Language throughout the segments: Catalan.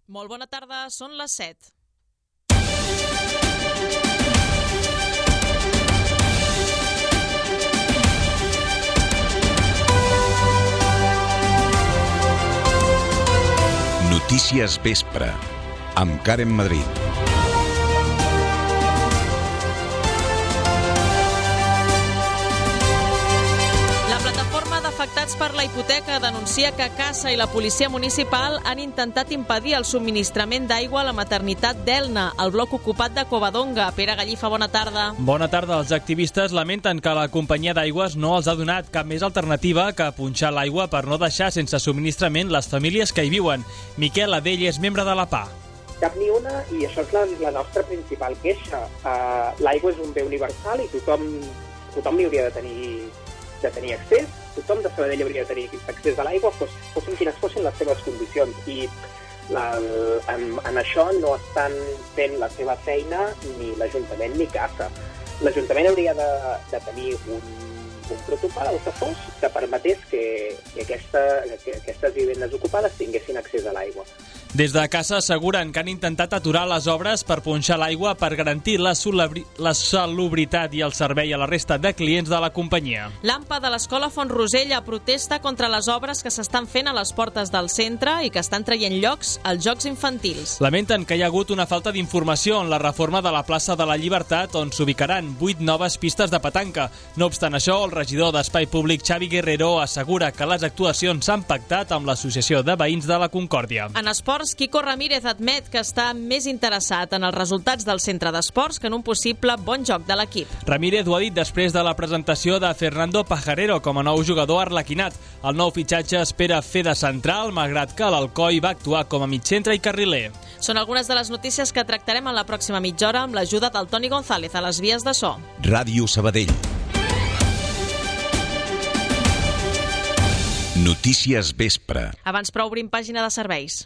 Molt bona tarda, són les 7. Notícies Vespre, amb Karen Madrid. Afectats per la hipoteca denuncia que Cassa i la policia municipal han intentat impedir el subministrament d'aigua a la maternitat d'Elna, al bloc ocupat de Covadonga. Pere Gallifa, bona tarda. Bona tarda. Els activistes lamenten que la companyia d'aigües no els ha donat cap més alternativa que punxar l'aigua per no deixar sense subministrament les famílies que hi viuen. Miquel Adell és membre de la PA. Cap ni una, i això és la nostra principal queixa. L'aigua és un bé universal i tothom n'hi hauria de tenir accés. Tothom de Sabadell hauria de tenir accés a l'aigua, fossin quines fossin les seves condicions. I en això no estan fent la seva feina ni l'Ajuntament ni Cassa. L'Ajuntament hauria de tenir un protocol, el que fos, que permetés que aquestes vivendes ocupades tinguessin accés a l'aigua. Des de Cassa asseguren que han intentat aturar les obres per punxar l'aigua per garantir la salubritat i el servei a la resta de clients de la companyia. L'AMPA de l'Escola Font Rosella protesta contra les obres que s'estan fent a les portes del centre i que estan traient llocs als jocs infantils. Lamenten que hi ha hagut una falta d'informació en la reforma de la plaça de la Llibertat, on s'ubicaran 8 noves pistes de petanca. No obstant això, el regidor d'Espai Públic, Xavi Guerrero, assegura que les actuacions s'han pactat amb l'Associació de Veïns de la Concòrdia. En esports, Quico Ramírez admet que està més interessat en els resultats del centre d'esports que en un possible bon joc de l'equip. Ramírez ho ha dit després de la presentació de Fernando Pajarero com a nou jugador arlequinat. El nou fitxatge espera fer de central, malgrat que l'Alcoi va actuar com a mitjcentre i carriler. Són algunes de les notícies que tractarem en la pròxima mitja hora amb l'ajuda del Toni González a les vies de so. Ràdio Sabadell. Notícies Vespre. Abans però obrim pàgina de serveis.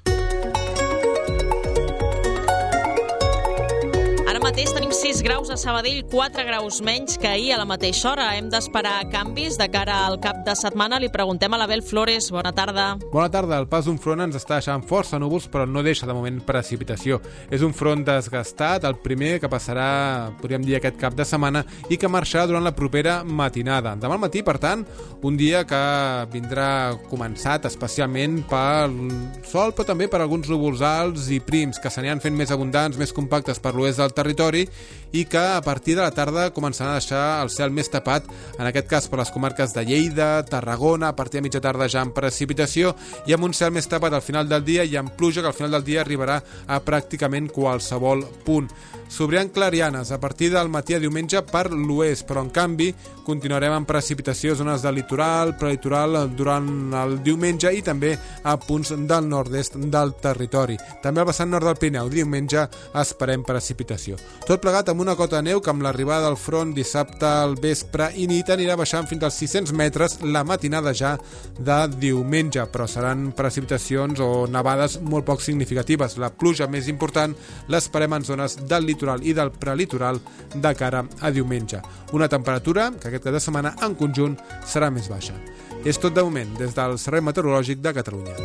Ara mateix tenim 6 graus a Sabadell, 4 graus menys que ahir a la mateixa hora. Hem d'esperar canvis de cara al cap de setmana. Li preguntem a l'Abel Flores. Bona tarda. Bona tarda. El pas d'un front ens està deixant força núvols, però no deixa de moment precipitació. És un front desgastat, el primer que passarà, podríem dir, aquest cap de setmana i que marxarà durant la propera matinada. Demà al matí, per tant, un dia que vindrà començat especialment pel sol, però també per alguns núvols alts i prims que s'aniran fent més abundants, més compactes per l'oest del territori i que a partir de la tarda començaran a deixar el cel més tapat, en aquest cas per les comarques de Lleida, Tarragona, a partir de mitja tarda ja amb precipitació i amb un cel més tapat al final del dia i amb pluja que al final del dia arribarà a pràcticament qualsevol punt. S'obriran clarianes a partir del matí a diumenge per l'oest, però en canvi continuarem amb precipitació a zones del litoral, prelitoral durant el diumenge i també a punts del nord-est del territori. També al vessant nord del Pirineu, diumenge esperem precipitació. Tot plegat amb una cota de neu que amb l'arribada del front dissabte al vespre i nit anirà baixant fins als 600 metres la matinada ja de diumenge, però seran precipitacions o nevades molt poc significatives. La pluja més important l'esperem en zones del litoral i del prelitoral de cara a diumenge. Una temperatura que aquest cap de setmana en conjunt serà més baixa. És tot de moment des del Servei Meteorològic de Catalunya.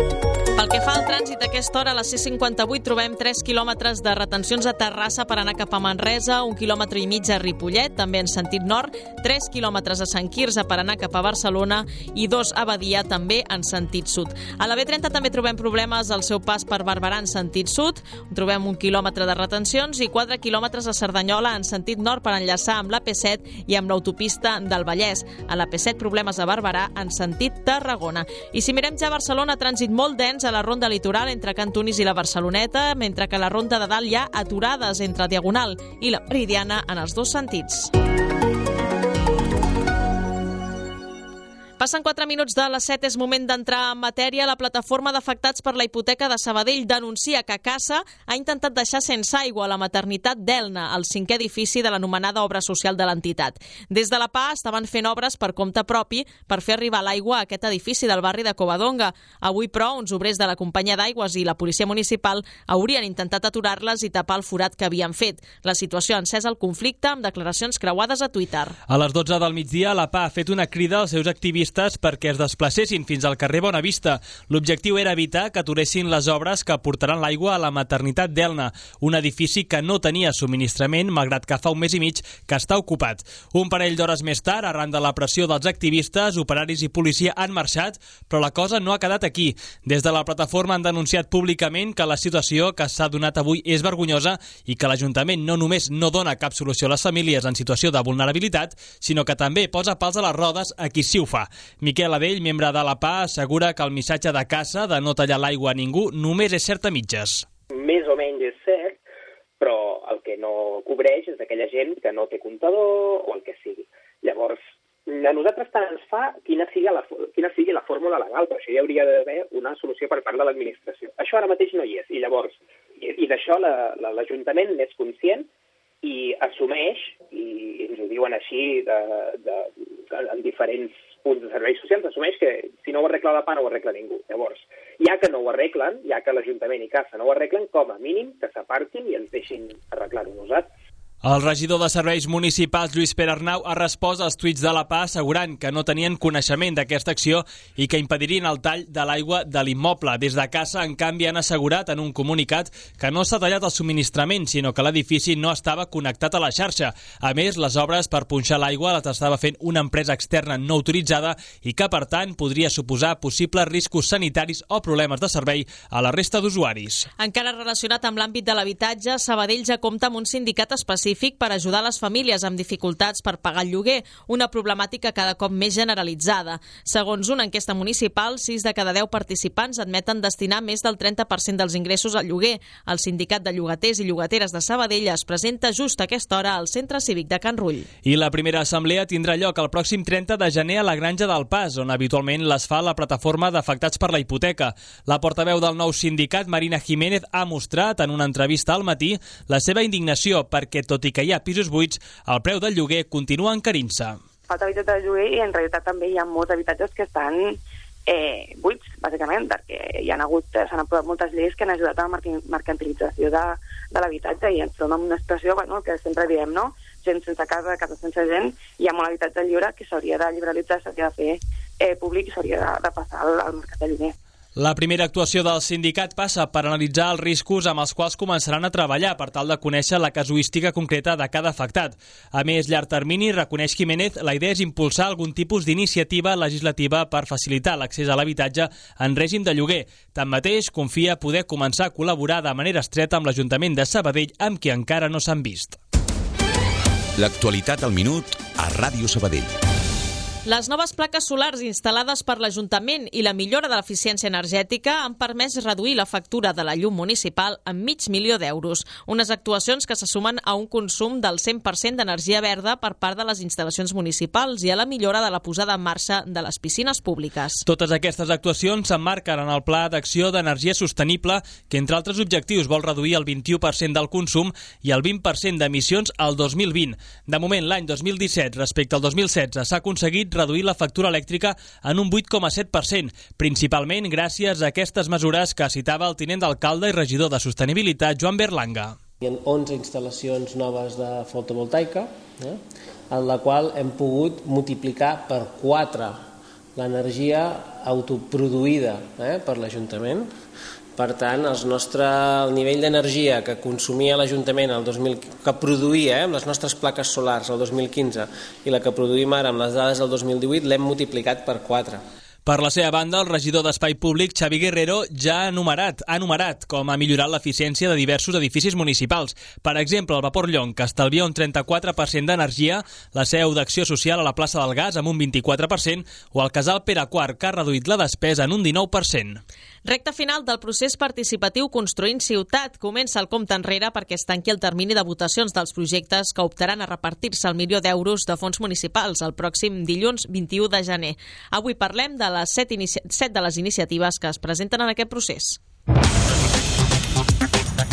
Pel que fa al trànsit, a aquesta hora a la C58 trobem 3 quilòmetres de retencions a Terrassa per anar cap a Manresa, 1,5 quilòmetres a Ripollet, també en sentit nord, 3 quilòmetres a Sant Quirze per anar cap a Barcelona i 2 a Badia, també en sentit sud. A la B30 també trobem problemes al seu pas per Barberà en sentit sud, trobem 1 quilòmetre de retencions i 4 quilòmetres a Cerdanyola en sentit nord per enllaçar amb l'AP7 i amb l'autopista del Vallès. A l'AP7 problemes a Barberà en sentit Tarragona. I si mirem ja a Barcelona, trànsit molt dens a la ronda litoral entre Can Tunis i la Barceloneta, mentre que a la ronda de dalt hi ha aturades entre Diagonal i la Meridiana en els dos sentits. Passen 4 minuts de les 7, és moment d'entrar en matèria. La plataforma d'afectats per la hipoteca de Sabadell denuncia que Cassa ha intentat deixar sense aigua la maternitat d'Elna, el 5è edifici de l'anomenada obra social de l'entitat. Des de la PA estaven fent obres per compte propi per fer arribar l'aigua a aquest edifici del barri de Covadonga. Avui, però, uns obrers de la companyia d'aigües i la policia municipal haurien intentat aturar-les i tapar el forat que havien fet. La situació ha encès el conflicte amb declaracions creuades a Twitter. A les 12 del migdia, la PA ha fet una crida als seus activistes activistes perquè es desplacessin fins al carrer Bonavista. L'objectiu era evitar que aturessin les obres que portaran l'aigua a la maternitat d'Elna, un edifici que no tenia subministrament, malgrat que fa un mes i mig que està ocupat. Un parell d'hores més tard, arran de la pressió dels activistes, operaris i policia han marxat, però la cosa no ha quedat aquí. Des de la plataforma han denunciat públicament que la situació que s'ha donat avui és vergonyosa i que l'Ajuntament no només no dona cap solució a les famílies en situació de vulnerabilitat, sinó que també posa pals a les rodes a qui sí ho fa. Miquel Adell, membre de la PA, assegura que el missatge de casa de no tallar l'aigua a ningú només és cert a mitges. Més o menys és cert, però el que no cobreix és aquella gent que no té comptador o el que sigui. Llavors, a nosaltres tant ens fa quina sigui la fórmula legal, però això hi hauria d'haver una solució per part de l'administració. Això ara mateix no hi és, i llavors, i d'això l'Ajuntament n'és conscient i assumeix, i ens ho diuen així en diferents punts de serveis socials, assumeix que si no ho arregla la PA no ho arregla ningú. Llavors, ja que no ho arreglen, ja que l'Ajuntament i Casa no ho arreglen, com a mínim que s'apartin i ens deixin arreglar-ho nosaltres. El regidor de Serveis Municipals, Lluís Pere Arnau, ha respost als tuits de la PA assegurant que no tenien coneixement d'aquesta acció i que impedirien el tall de l'aigua de l'immoble. Des de Casa, en canvi, han assegurat en un comunicat que no s'ha tallat el subministrament, sinó que l'edifici no estava connectat a la xarxa. A més, les obres per punxar l'aigua les estava fent una empresa externa no autoritzada i que, per tant, podria suposar possibles riscos sanitaris o problemes de servei a la resta d'usuaris. Encara relacionat amb l'àmbit de l'habitatge, Sabadell ja compta amb un sindicat específic per ajudar les famílies amb dificultats per pagar el lloguer, una problemàtica cada cop més generalitzada. Segons una enquesta municipal, 6 de cada 10 participants admeten destinar més del 30% dels ingressos al lloguer. El Sindicat de Llogaters i Llogateres de Sabadell es presenta just a aquesta hora al Centre Cívic de Can Rull. I la primera assemblea tindrà lloc el pròxim 30 de gener a la Granja del Pas, on habitualment les fa la plataforma d'afectats per la hipoteca. La portaveu del nou sindicat, Marina Jiménez, ha mostrat en una entrevista al Matí la seva indignació perquè, tot i que hi ha pisos buits, el preu del lloguer continua encarint-se. Falta habitatge de lloguer i en realitat també hi ha molts habitatges que estan buits, bàsicament, perquè s'han aprovat moltes lleis que han ajudat a la mercantilització de l'habitatge i ens trobem en una situació, el que sempre diem, no? Gent sense casa, casa sense gent, hi ha molt habitatge lliure que s'hauria de liberalitzar, s'hauria de fer públic i s'hauria de passar al mercat de lloguer. La primera actuació del sindicat passa per analitzar els riscos amb els quals començaran a treballar per tal de conèixer la casuística concreta de cada afectat. A més, llarg termini, reconeix Jiménez, la idea és impulsar algun tipus d'iniciativa legislativa per facilitar l'accés a l'habitatge en règim de lloguer. Tanmateix, confia poder començar a col·laborar de manera estreta amb l'Ajuntament de Sabadell, amb qui encara no s'han vist. L'actualitat al minut a Ràdio Sabadell. Les noves plaques solars instal·lades per l'Ajuntament i la millora de l'eficiència energètica han permès reduir la factura de la llum municipal en $500.000 d'euros. Unes actuacions que se sumen a un consum del 100% d'energia verda per part de les instal·lacions municipals i a la millora de la posada en marxa de les piscines públiques. Totes aquestes actuacions s'emmarquen en el Pla d'Acció d'Energia Sostenible, que entre altres objectius vol reduir el 21% del consum i el 20% d'emissions al 2020. De moment, l'any 2017 respecte al 2016 s'ha aconseguit reduir la factura elèctrica en un 8,7%, principalment gràcies a aquestes mesures que citava el tinent d'alcalde i regidor de Sostenibilitat, Joan Berlanga. Hi ha 11 instal·lacions noves de fotovoltaica, en la qual hem pogut multiplicar per 4 l'energia autoproduïda per l'Ajuntament. Per tant, el nivell d'energia que consumia l'Ajuntament que produïa amb les nostres plaques solars el 2015 i la que produïm ara amb les dades del 2018 l'hem multiplicat per 4. Per la seva banda, el regidor d'Espai Públic, Xavi Guerrero, ja ha enumerat com ha millorat l'eficiència de diversos edificis municipals. Per exemple, el Vapor Llong, que estalvia un 34% d'energia, la seu d'Acció Social a la plaça del Gas amb un 24%, o el Casal Pere IV, que ha reduït la despesa en un 19%. Recte final del procés participatiu Construint Ciutat. Comença el compte enrere perquè es tanqui el termini de votacions dels projectes que optaran a repartir-se el $1.000.000 de fons municipals el pròxim dilluns 21 de gener. Avui parlem de les 7 de les iniciatives que es presenten en aquest procés.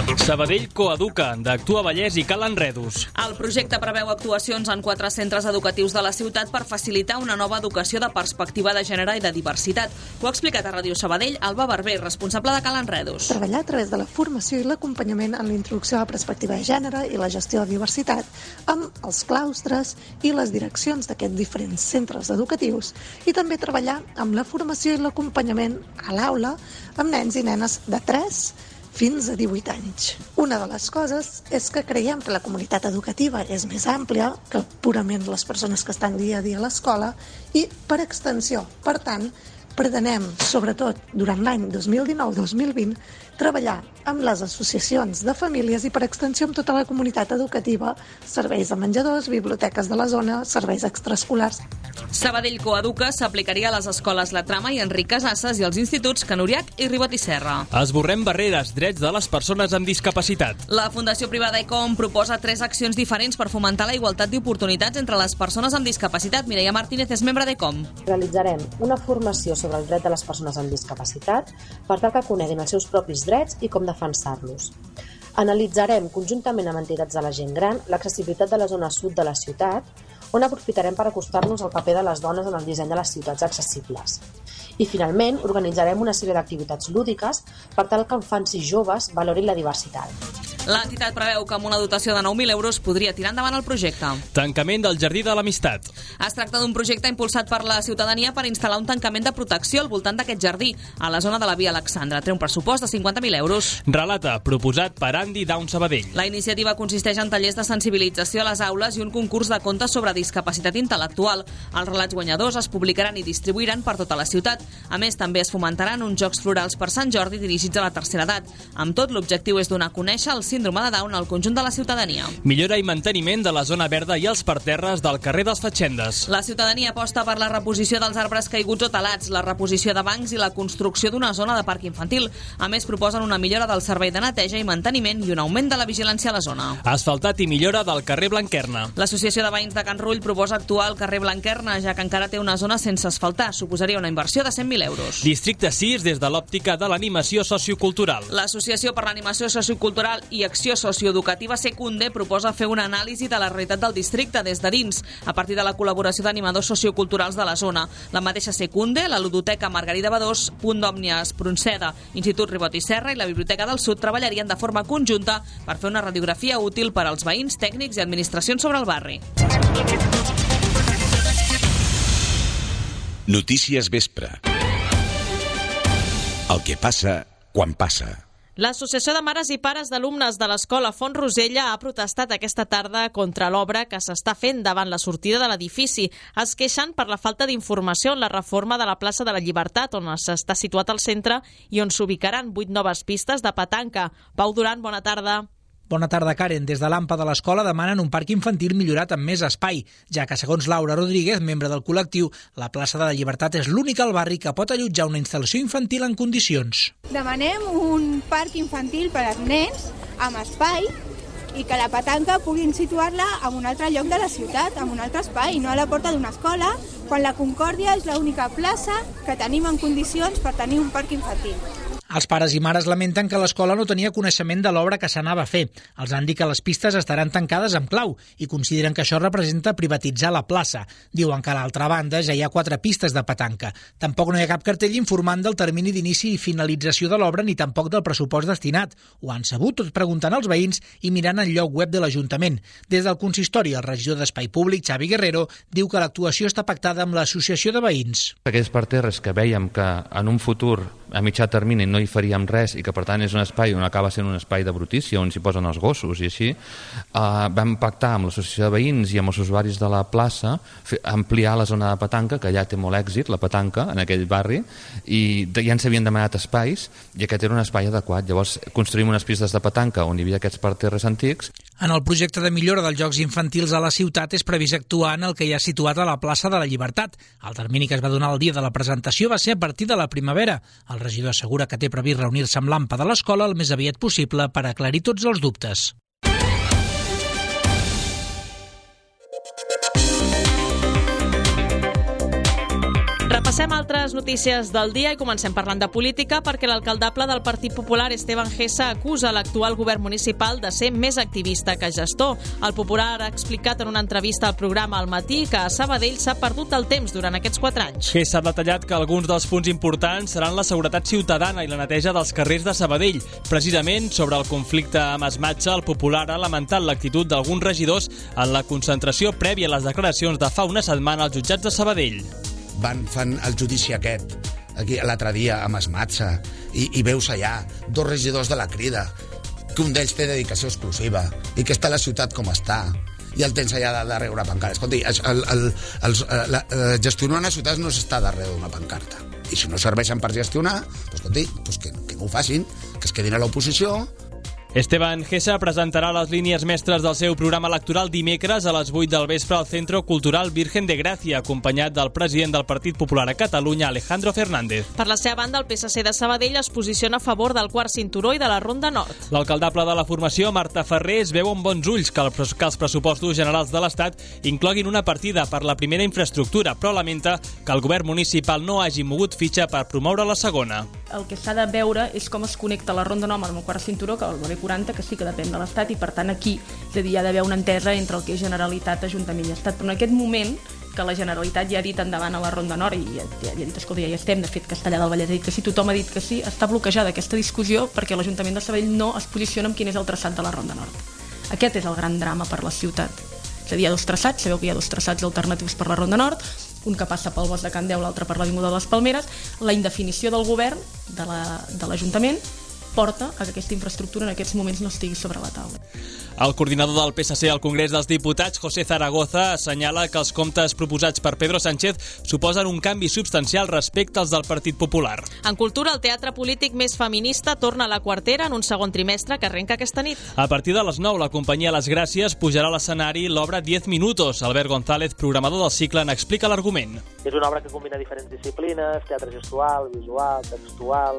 Sabadell coeduca, d'Actua Vallès i Cal Enredos. El projecte preveu actuacions en 4 centres educatius de la ciutat per facilitar una nova educació de perspectiva de gènere i de diversitat. Ho ha explicat a Ràdio Sabadell Alba Barber, responsable de Cal Enredos. Treballar a través de la formació i l'acompanyament en la introducció a la perspectiva de gènere i la gestió de diversitat amb els claustres i les direccions d'aquests diferents centres educatius i també treballar amb la formació i l'acompanyament a l'aula amb nens i nenes de 3 fins a 18 anys. Una de les coses és que creiem que la comunitat educativa és més àmplia que purament les persones que estan dia a dia a l'escola i, per extensió, per tant, pretenem, sobretot durant l'any 2019-2020, treballar amb les associacions de famílies i, per extensió, amb tota la comunitat educativa, serveis de menjadors, biblioteques de la zona, serveis extraescolars. Sabadell Coeduca s'aplicaria a les escoles La Trama i Enric Casasses i als instituts Can Uriach i Ribot i Serra. Esborrem barreres, drets de les persones amb discapacitat. La Fundació Privada ICOM proposa 3 accions diferents per fomentar la igualtat d'oportunitats entre les persones amb discapacitat. Mireia Martínez és membre d'ICOM. Realitzarem una formació sobre el dret de les persones amb discapacitat per tal que coneguin els seus propis drets i com defensar-los. Analitzarem conjuntament amb entitats de la gent gran l'accessibilitat de la zona sud de la ciutat, on aprofitarem per acostar-nos al paper de les dones en el disseny de les ciutats accessibles. I, finalment, organitzarem una sèrie d'activitats lúdiques per tal que infants i joves valorin la diversitat. L'entitat preveu que amb una dotació de 9.000 euros podria tirar endavant el projecte. Tancament del Jardí de l'Amistat. Es tracta d'un projecte impulsat per la ciutadania per instal·lar un tancament de protecció al voltant d'aquest jardí, a la zona de la Via Alexandra. Té un pressupost de 50.000 euros. Relata, proposat per Andy Down Sabadell. La iniciativa consisteix en tallers de sensibilització a les aules i un concurs de contes sobre discapacitat intel·lectual. Els relats guanyadors es publicaran i distribuiran per tota la ciutat. A més, també es fomentaran uns jocs florals per Sant Jordi dirigits a la tercera edat. Amb tot, l'objectiu és donar a conèixer el síndrome de Down al conjunt de la ciutadania. Millora i manteniment de la zona verda i els parterres del carrer dels Fatxendes. La ciutadania aposta per la reposició dels arbres caiguts o talats, la reposició de bancs i la construcció d'una zona de parc infantil. A més, proposen una millora del servei de neteja i manteniment i un augment de la vigilància a la zona. Asfaltat i millora del carrer Blanquerna. L'Associació de Veïns de Can Rull proposa actuar al carrer Blanquerna, ja que encara té una zona sense asfaltar. Suposaria una inversió de 100.000 euros. Districte 6 des de l'òptica de l'animació sociocultural. L'Associació per l'Animació Sociocultural i Acció Socioeducativa Secunde proposa fer una anàlisi de la realitat del districte des de dins, a partir de la col·laboració d'animadors socioculturals de la zona. La mateixa Secunde, la Ludoteca Margarida Badós, Punt d'Òmnia Espronceda, Institut Ribot i Serra i la Biblioteca del Sud treballarien de forma conjunta per fer una radiografia útil per als veïns, tècnics i administracions sobre el barri. Notícies Vespre. El que passa quan passa. L'Associació de Mares i Pares d'Alumnes de l'Escola Font Rosella ha protestat aquesta tarda contra l'obra que s'està fent davant la sortida de l'edifici. Es queixen per la falta d'informació en la reforma de la plaça de la Llibertat, on s'està situat al centre i on s'ubicaran 8 noves pistes de petanca. Pau Duran, bona tarda. Bona tarda, Karen. Des de l'AMPA de l'escola demanen un parc infantil millorat amb més espai, ja que, segons Laura Rodríguez, membre del col·lectiu, la plaça de la Llibertat és l'única al barri que pot allotjar una instal·lació infantil en condicions. Demanem un parc infantil per als nens amb espai i que la petanca puguin situar-la en un altre lloc de la ciutat, en un altre espai, no a la porta d'una escola, quan la Concòrdia és l'única plaça que tenim en condicions per tenir un parc infantil. Els pares i mares lamenten que l'escola no tenia coneixement de l'obra que s'anava a fer. Els han dit que les pistes estaran tancades amb clau i consideren que això representa privatitzar la plaça. Diuen que a l'altra banda ja hi ha 4 pistes de petanca. Tampoc no hi ha cap cartell informant del termini d'inici i finalització de l'obra ni tampoc del pressupost destinat. Ho han sabut tot preguntant als veïns i mirant el lloc web de l'Ajuntament. Des del consistori, el regidor d'Espai Públic, Xavi Guerrero, diu que l'actuació està pactada amb l'Associació de Veïns. Aquells parterres que veiem que en un futur a mitjà termini no hi faríem res i que per tant és un espai on acaba sent un espai de brutícia on s'hi posen els gossos i així, vam pactar amb l'associació de veïns i amb els usuaris de la plaça ampliar la zona de petanca, que ja té molt èxit la petanca en aquell barri, i ja ens havien demanat espais i aquest era un espai adequat. Llavors construïm unes pistes de petanca on hi havia aquests parterres antics. En el projecte de millora dels jocs infantils a la ciutat és previst actuar en el que hi ha situat a la plaça de la Llibertat. El termini que es va donar el dia de la presentació va ser a partir de la primavera. El regidor assegura que té previst reunir-se amb l'AMPA de l'escola el més aviat possible per aclarir tots els dubtes. Repassem altres notícies del dia i comencem parlant de política perquè l'alcaldable del Partit Popular, Esteban Gessa, acusa l'actual govern municipal de ser més activista que gestor. El Popular ha explicat en una entrevista al programa Al Matí que a Sabadell s'ha perdut el temps durant aquests 4 anys. Gessa ha detallat que alguns dels punts importants seran la seguretat ciutadana i la neteja dels carrers de Sabadell. Precisament sobre el conflicte amb Esmatxa, el Popular ha lamentat l'actitud d'alguns regidors en la concentració prèvia a les declaracions de fa una setmana als jutjats de Sabadell. Fan el judici aquest aquí l'altre dia amb Esmatxa i veus allà 2 regidors de la Crida que un d'ells té dedicació exclusiva i que està a la ciutat com està i el tens allà darrere una pancarta. Escolti, gestionar una ciutat no s'està darrere d'una pancarta i si no serveixen per gestionar, escolti, que no ho facin, que es quedin a l'oposició. Esteban Gessa presentarà les línies mestres del seu programa electoral dimecres a les 8 del vespre al Centro Cultural Virgen de Gràcia, acompanyat del president del Partit Popular a Catalunya, Alejandro Fernández. Per la seva banda, el PSC de Sabadell es posiciona a favor del quart cinturó i de la Ronda Nord. L'alcaldable de la formació, Marta Ferrer, es veu amb bons ulls que els pressupostos generals de l'Estat incloguin una partida per la primera infraestructura, però lamenta que el govern municipal no hagi mogut fitxa per promoure la segona. El que s'ha de veure és com es connecta la Ronda Nord amb el quart cinturó, que el B40, que sí que depèn de l'Estat, i per tant aquí és a dir, hi ha d'haver una entesa entre el que és Generalitat, Ajuntament i Estat. Però en aquest moment, que la Generalitat ja ha dit endavant a la Ronda Nord i ja ha dit, escolta, ja hi estem, de fet Castellà del Vallès ha dit que sí, tothom ha dit que sí, està bloquejada aquesta discussió perquè l'Ajuntament de Sabadell no es posiciona en quin és el traçat de la Ronda Nord. Aquest és el gran drama per la ciutat. És a dir, hi ha 2 traçats, sabeu que hi ha 2 traçats alternatius per la Ronda Nord, un que passa pel Bosc de Can Deu, l'altre per l'Avinguda de les Palmeres. La indefinició del govern, de l'Ajuntament, porta a que aquesta infraestructura en aquests moments no estigui sobre la taula. El coordinador del PSC al Congrés dels Diputats, José Zaragoza, assenyala que els comptes proposats per Pedro Sánchez suposen un canvi substancial respecte als del Partit Popular. En cultura, el teatre polític més feminista torna a la Quartera en un segon trimestre que arrenca aquesta nit. A partir de les 9, la companyia Les Gràcies pujarà a l'escenari l'obra 10 minutos. Albert González, programador del cicle, n'explica l'argument. És una obra que combina diferents disciplines, teatre gestual, visual, textual,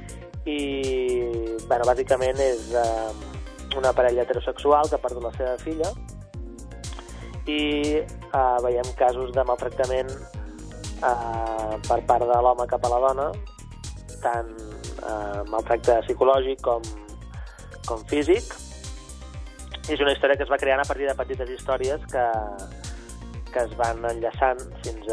i bàsicament és una parella heterosexual que ha perdut la seva filla i veiem casos de maltractament per part de l'home cap a la dona, tant maltracte psicològic com físic. És una història que es va creant a partir de petites històries que es van enllaçant fins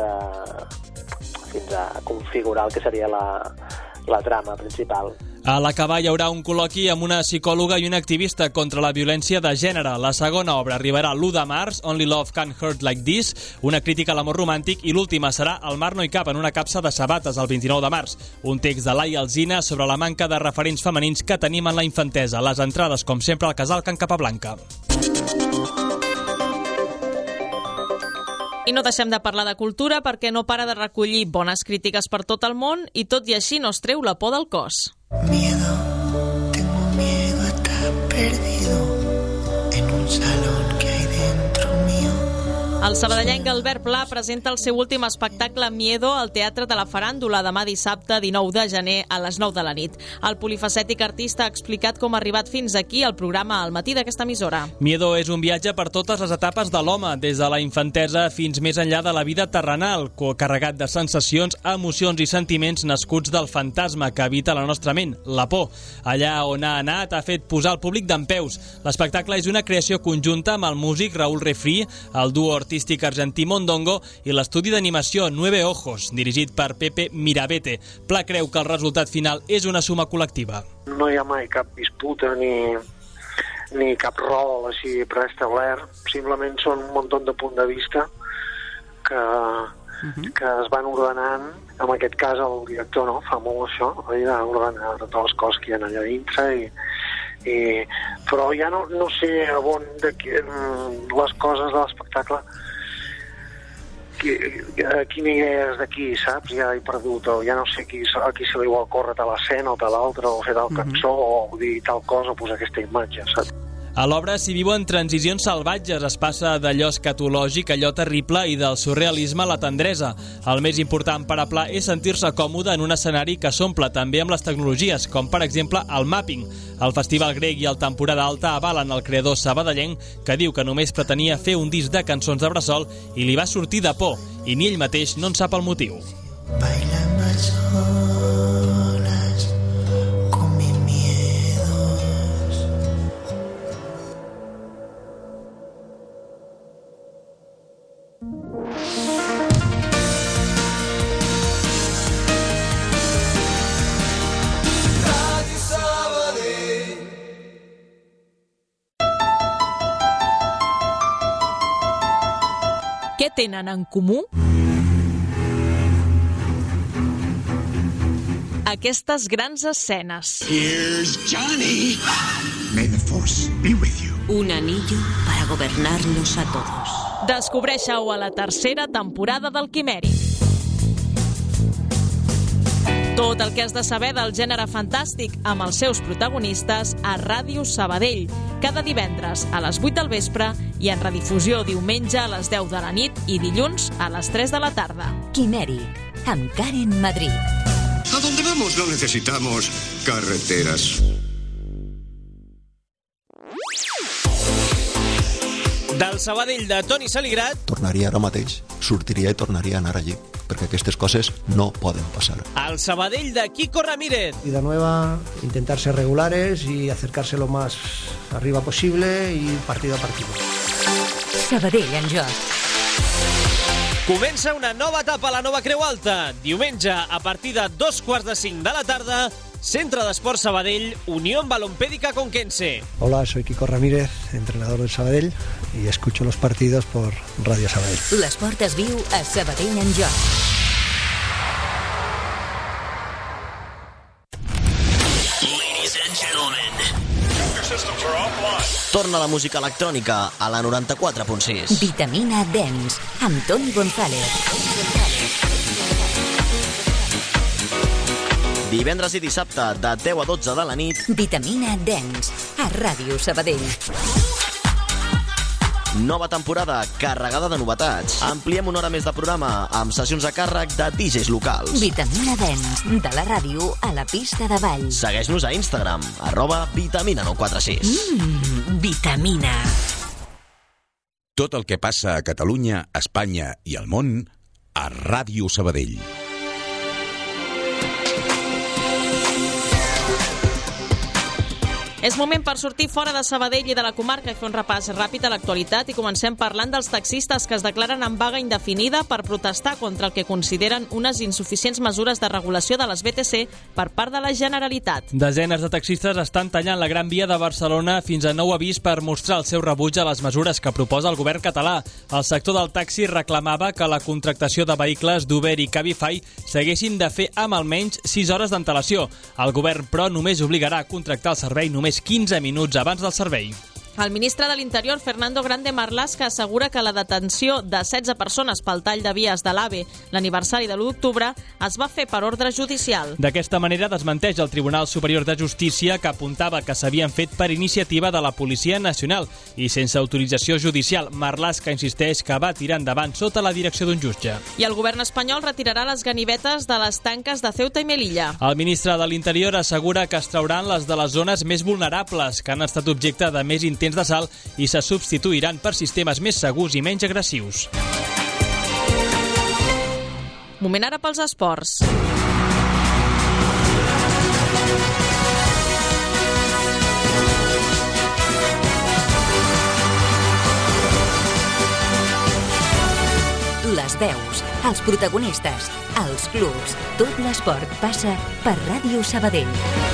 a configurar el que seria la trama principal. A l'acabar hi haurà un col·loqui amb una psicòloga i una activista contra la violència de gènere. La segona obra arribarà l'1 de març, Only Love Can Hurt Like This, una crítica a l'amor romàntic, i l'última serà El mar no hi cap en una capsa de sabates el 29 de març, un text de Laia Alsina sobre la manca de referents femenins que tenim en la infantesa. Les entrades, com sempre, al Casal Can Capablanca. I no deixem de parlar de cultura perquè no para de recollir bones crítiques per tot el món i tot i així no es treu la por del cos. Miedo, tengo miedo a estar perdido en un salón que hay dentro mío. El sabadellenc Albert Pla presenta el seu últim espectacle Miedo al Teatre de la Faràndula demà dissabte 19 de gener a les 9 de la nit. El polifacètic artista ha explicat com ha arribat fins aquí al programa Al Matí d'aquesta emissora. Miedo és un viatge per totes les etapes de l'home, des de la infantesa fins més enllà de la vida terrenal, carregat de sensacions, emocions i sentiments nascuts del fantasma que habita la nostra ment, la por. Allà on ha anat ha fet posar el públic dempeus. L'espectacle és una creació conjunta amb el músic Raúl Refrí, el duo artístic argentí Mondongo i l'estudi d'animació 9 Ojos, dirigit per Pepe Mirabete. Pla creu que el resultat final és una suma col·lectiva. No hi ha mai cap disputa ni cap rol així preestablert, simplement són un munt de punts de vista que es van ordenant. En aquest cas el director fa molt això, d'ordenar totes les coses que hi ha allà dintre però ja no sé on les coses de l'espectacle quina idea és d'aquí, saps? Ja he perdut, ja no sé a qui se li vol córrer a l'escena o a l'altre, o fer tal cançó o dir tal cosa o posar aquesta imatge, saps? A l'obra s'hi viuen transicions salvatges, es passa d'allò escatològic a allò terrible i del surrealisme a la tendresa. El més important per a Pla és sentir-se còmode en un escenari que s'omple també amb les tecnologies, com per exemple el mapping. El Festival Grec i el Temporada Alta avalen el creador sabadellenc, que diu que només pretenia fer un disc de cançons de bressol i li va sortir de por, i ni ell mateix no en sap el motiu. Bailando a solas con mis miedos. Què tenen en comú? Aquestes grans escenes. Here's Johnny. May the force be with you. Un anillo para gobernarnos a todos. Descobreixeu a la tercera temporada del Quimèric. Tot el que has de saber del gènere fantàstic amb els seus protagonistes a Ràdio Sabadell, cada divendres a les 8 del vespre i en redifusió diumenge a les 10 de la nit i dilluns a les 3 de la tarda. Quimèric, amb Karen Madrid. A donde vamos no necesitamos carreteras. Del Sabadell de Toni Saligrat. Tornaria ara mateix, sortiria i tornaria a anar allí, perquè aquestes coses no poden passar. Al Sabadell de Quico Ramírez. Vida nueva, intentar ser regulares y acercarse lo más arriba posible y partido a partido. Sabadell en joc. Comença una nova etapa a la Nova Creu Alta. Diumenge, a partir de 2:45 de la tarda, Centre d'Esports Sabadell, Unión Balompédica Conquense. Hola, soy Quico Ramírez, entrenador del Sabadell, y escucho los partidos por Radio Sabadell. L'esport es viu a Sabadell en joc. Ladies and gentlemen, your systems are offline. Torna la música electrònica a la 94.6. Vitamina Dance, amb Toni González. Divendres i dissabte, de 10 a 12 de la nit. Vitamina Dance, a Ràdio Sabadell. Nova temporada carregada de novetats. Ampliem una hora més de programa amb sessions a càrrec de DJs locals. Vitamina Dance, de la ràdio a la pista de ball. Segueix-nos a Instagram, @vitamina946. Vitamina. Tot el que passa a Catalunya, Espanya i al món a Ràdio Sabadell. És moment per sortir fora de Sabadell i de la comarca i fer un repàs ràpid a l'actualitat i comencem parlant dels taxistes que es declaren en vaga indefinida per protestar contra el que consideren unes insuficients mesures de regulació de les BTC per part de la Generalitat. Desenes de taxistes estan tallant la Gran Via de Barcelona fins a nou avís per mostrar el seu rebuig a les mesures que proposa el govern català. El sector del taxi reclamava que la contractació de vehicles d'Uber i Cabify s'haguessin de fer amb almenys 6 hores d'antelació. El govern, però, només obligarà a contractar el servei només 15 minuts abans del servei. El ministre de l'Interior, Fernando Grande Marlaska, assegura que la detenció de 16 persones pel tall de vies de l'AVE l'aniversari de l'1 d'octubre es va fer per ordre judicial. D'aquesta manera desmenteix el Tribunal Superior de Justícia, que apuntava que s'havien fet per iniciativa de la Policia Nacional i sense autorització judicial. Marlaska insisteix que va tirar endavant sota la direcció d'un jutge. I el govern espanyol retirarà les ganivetes de les tanques de Ceuta i Melilla. El ministre de l'Interior assegura que es trauran les de les zones més vulnerables, que han estat objecte de més intents d'assalt i se substituiran per sistemes més segurs i menys agressius. Moment ara pels esports. Les veus, els protagonistes, els clubs, tot l'esport passa per Ràdio Sabadell.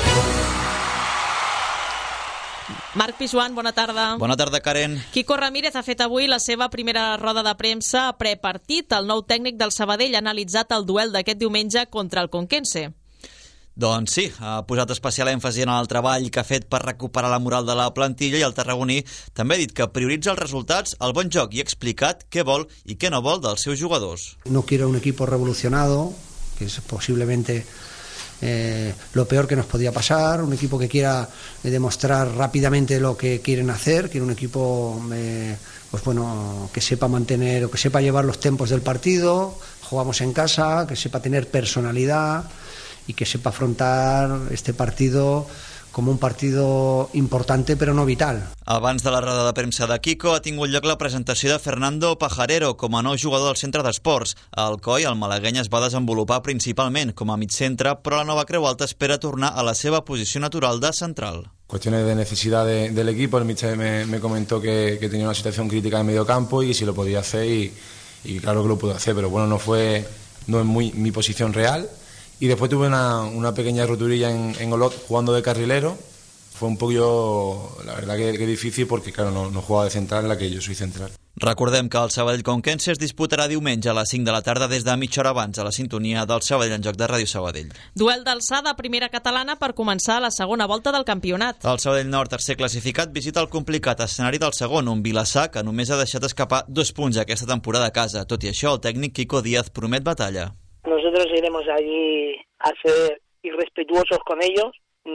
Marc Pijuan, bona tarda. Bona tarda, Karen. Quico Ramírez ha fet avui la seva primera roda de premsa prepartit. El nou tècnic del Sabadell ha analitzat el duel d'aquest diumenge contra el Conquense. Doncs sí, ha posat especial èmfasi en el treball que ha fet per recuperar la moral de la plantilla i el tarragoní també ha dit que prioritza els resultats, el bon joc i ha explicat què vol i què no vol dels seus jugadors. No quiero un equipo revolucionado, que es posiblemente lo peor que nos podía pasar, un equipo que quiera demostrar rápidamente lo que quieren hacer, quiero un equipo pues bueno, que sepa mantener o que sepa llevar los tempos del partido, jugamos en casa, que sepa tener personalidad y que sepa afrontar este partido como un partido importante pero no vital. Abans de la roda de premsa de Kiko ha tingut lloc la presentació de Fernando Pajarero com a nou jugador del centre d'esports. A Alcoi, el malagueny es va desenvolupar principalment com a migcentre, però la nova Creu Alta espera tornar a la seva posició natural de central. Cuestiones de necesidad del equipo, el míster me comentó que tenía una situación crítica en medio campo y si lo podía hacer y claro que lo pude hacer, pero bueno, no es mi posición real. Y después tuve una pequeña roturilla en Olot jugando de carrilero. Fue un poco, la verdad que difícil porque claro, no jugaba de central en la que yo soy central. Recordem que el Sabadell Conquense es disputarà diumenge a les 5 de la tarda des de mitja hora abans a la sintonia del Sabadell en Joc de Ràdio Sabadell. Duel d'alçada a primera catalana per començar la segona volta del campionat. El Sabadell Nord, tercer classificat, visita el complicat escenari del segon, un Vilassar que només ha deixat escapar 2 punts aquesta temporada a casa. Tot i això, el tècnic Kiko Díaz promet batalla. Nosotros iremos allí a ser irrespetuosos con ellos.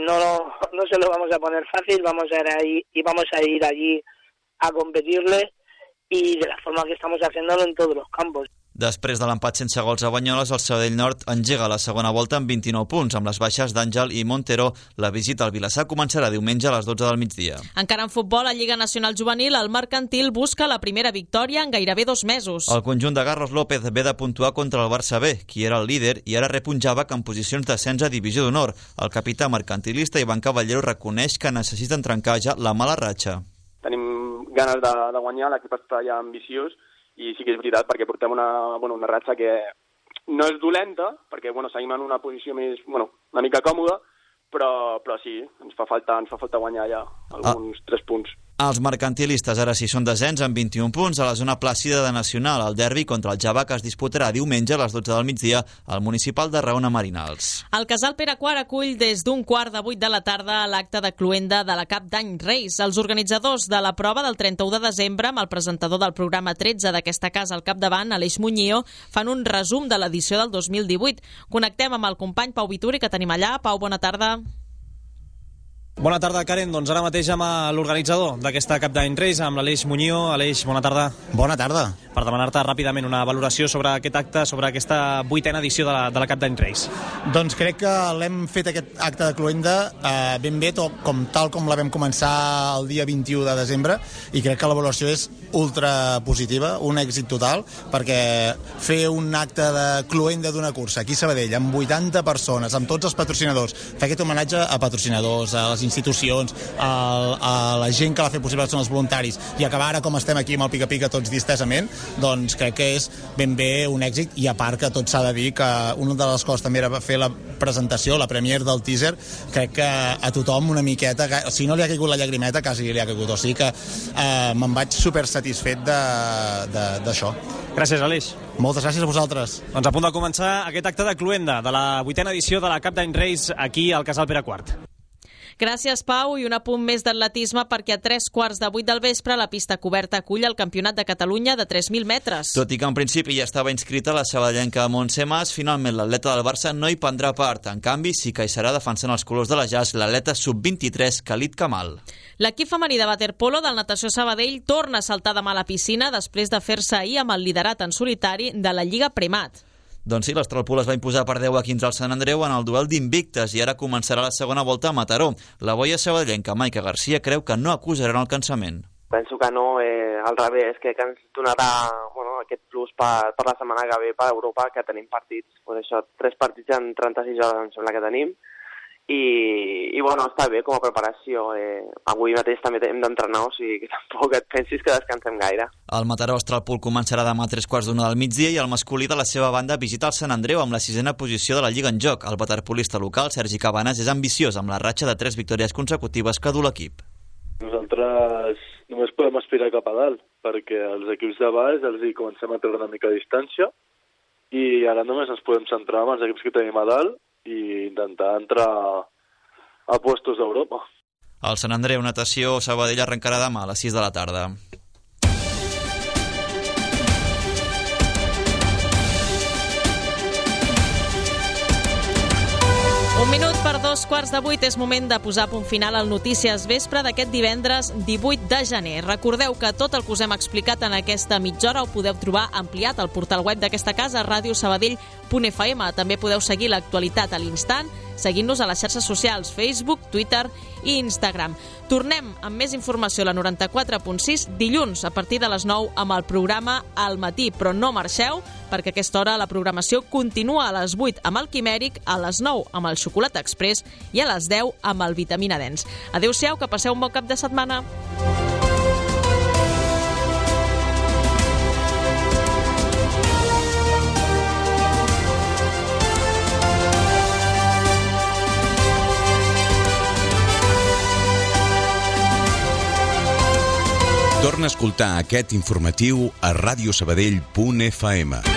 No se lo vamos a poner fácil, vamos a ir allí a competirles y de la forma que estamos haciéndolo en todos los campos. Després de l'empat sense gols a Banyoles, el Sabadell Nord engega la segona volta amb 29 punts. Amb les baixes d'Àngel i Montero, la visita al Vilassar començarà diumenge a les 12 del migdia. Encara en futbol, a Lliga Nacional Juvenil, el Mercantil busca la primera victòria en gairebé 2 mesos. El conjunt de Carlos López ve de puntuar contra el Barça B, qui era el líder i ara rep un Javac en posicions d'ascens a Divisió d'Honor. El capità mercantilista Ivan Caballero reconeix que necessiten trencar ja la mala ratxa. Tenim ganes de guanyar, l'equip està ja ambiciós, i sí que és veritat perquè portem una ratxa que no és dolenta, perquè seguim en una posició més, una mica còmoda, però sí, ens fa falta guanyar ja alguns 3 punts. Els mercantilistes ara sí són descens amb 21 punts a la zona plàcida de Nacional. El derbi contra el Javac es disputarà diumenge a les 12 del migdia al municipal de Raona Marinals. El Casal Pere IV acull des d'un 7:15 de la tarda l'acte de cloenda de la Cap d'Any Reis. Els organitzadors de la prova del 31 de desembre, amb el presentador del programa 13 d'aquesta casa al capdavant, Aleix Muñío, fan un resum de l'edició del 2018. Connectem amb el company Pau Vituri, que tenim allà. Pau, bona tarda. Bona tarda, Karen. Doncs ara mateix amb l'organitzador d'aquesta Cap d'Any Reis, amb l'Aleix Muñío. Aleix, bona tarda. Bona tarda. Per demanar-te ràpidament una valoració sobre aquest acte, sobre aquesta 8a edició de la Cap d'Any Reis. Doncs crec que l'hem fet aquest acte de cloenda ben bé, tal com la vam començar el dia 21 de desembre, i crec que la valoració és ultra positiva, un èxit total, perquè fer un acte de cloenda d'una cursa aquí a Sabadell, amb 80 persones, amb tots els patrocinadors, fer aquest homenatge a patrocinadors, a les institucions, a la gent que l'ha fet possible, són els voluntaris, i acabar ara com estem aquí amb el pica-pica tots distesament, doncs crec que és ben bé un èxit. I a part que tot s'ha de dir que una de les coses també era fer la presentació, la premiere del teaser. Crec que a tothom una miqueta, si no li ha caigut la llagrimeta, quasi li ha caigut, o sigui que me'n vaig super satisfet d'això. Gràcies, Aleix. Moltes gràcies a vosaltres. Doncs a punt de començar aquest acte de cloenda de la 8a edició de la Cap d'Any Reis aquí al Casal Pere IV. Gràcies, Pau, i un apunt més d'atletisme perquè a 7:15 del vespre la pista coberta acull el Campionat de Catalunya de 3.000 metres. Tot i que en principi ja estava inscrita la sabadellenca Montse Mas, finalment l'atleta del Barça no hi prendrà part. En canvi, sí que hi serà defensant els colors de la Jazz l'atleta sub-23 Khalid Kamal. L'equip femení de waterpolo del Natació Sabadell torna a saltar demà a la piscina després de fer-se ahir amb el liderat en solitari de la Lliga Premat. Doncs sí, l'Astralpool es va imposar per 10-15 al Sant Andreu en el duel d'invictes i ara començarà la segona volta a Mataró. La boia sabadellenca Maica Garcia creu que no acusaran el cansament. Penso que no, al revés, que ens donarà aquest plus per la setmana que ve per Europa, que tenim partits, 3 partits en 36 hores em sembla que tenim, i està bé com a preparació. Avui mateix també hem d'entrenar, o sigui que tampoc et pensis que descansem gaire. El Mataró Astralpool començarà demà a 3:15 del migdia i el masculí de la seva banda visita el Sant Andreu amb la 6a posició de la Lliga en joc. El waterpolista local, Sergi Cabanes, és ambiciós amb la ratxa de 3 victòries consecutives que du l'equip. Nosaltres només podem aspirar cap a dalt, perquè els equips de baix els hi comencem a treure una mica de distància i ara només ens podem centrar en els equips que tenim a dalt i intentar entrar a puestos d'Europa. El Sant Andreu Natació Sabadell arrencarà demà a les 6 de la tarda. Un minut per 7:15 és moment de posar punt final al Notícies Vespre d'aquest divendres 18 de gener. Recordeu que tot el que us hem explicat en aquesta mitja hora ho podeu trobar ampliat al portal web d'aquesta casa, radiosabadell.cat. .fm. També podeu seguir l'actualitat a l'instant seguint-nos a les xarxes socials Facebook, Twitter i Instagram. Tornem amb més informació a la 94.6 dilluns a partir de les 9 amb el programa Al matí, però no marxeu perquè a aquesta hora la programació continua a les 8 amb el Quimèric, a les 9 amb el Xocolata Express i a les 10 amb el Vitamina Dens. Adéu-siau, que passeu un bon cap de setmana. Torna a escoltar aquest informatiu a radiosabadell.fm.